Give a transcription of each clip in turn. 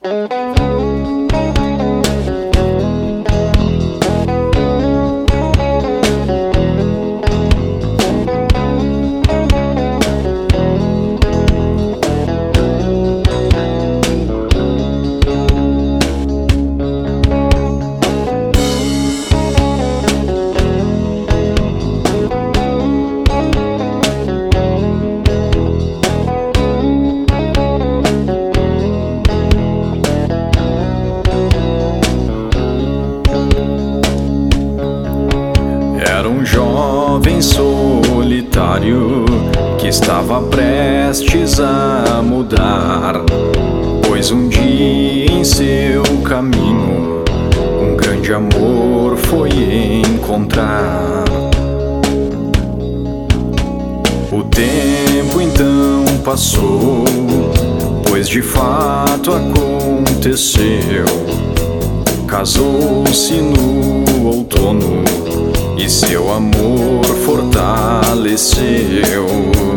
Era um jovem solitário que estava prestes a mudar, pois um dia em seu caminho um grande amor foi encontrar. O tempo então passou, pois de fato aconteceu. Casou-se no outono e seu amor fortaleceu.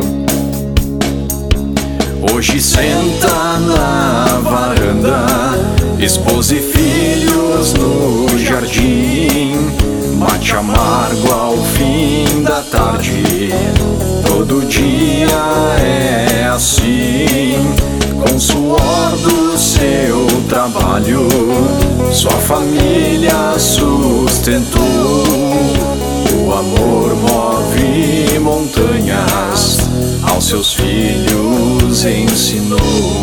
Hoje senta na varanda, esposa e filhos no jardim. Mate amargo ao fim da tarde, todo dia é assim. Com o suor do seu trabalho, sua família sustentou. O amor move montanhas, aos seus filhos ensinou.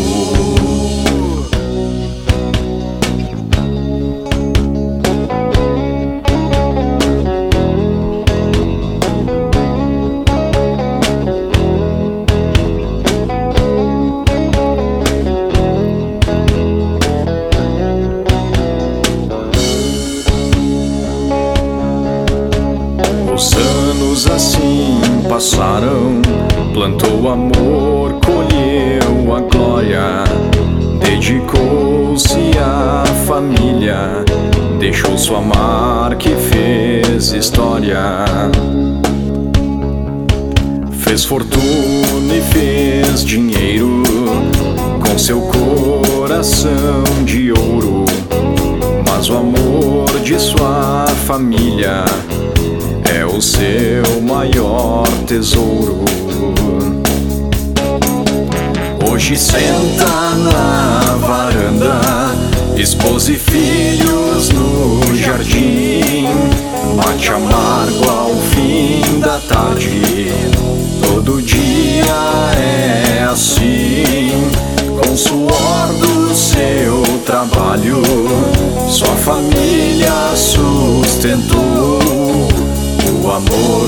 Os anos assim passaram, plantou amor, colheu a glória. Dedicou-se à família, deixou sua marca e fez história. Fez fortuna e fez dinheiro, com seu coração de ouro. Mas o amor de sua família é o seu maior tesouro. Hoje senta na varanda, esposa e filhos no jardim. Mate amargo ao fim da tarde, todo dia é assim. Com o suor do seu trabalho, sua família sustentou. O amor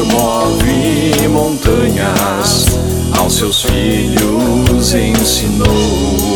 move montanhas, aos seus filhos ensinou.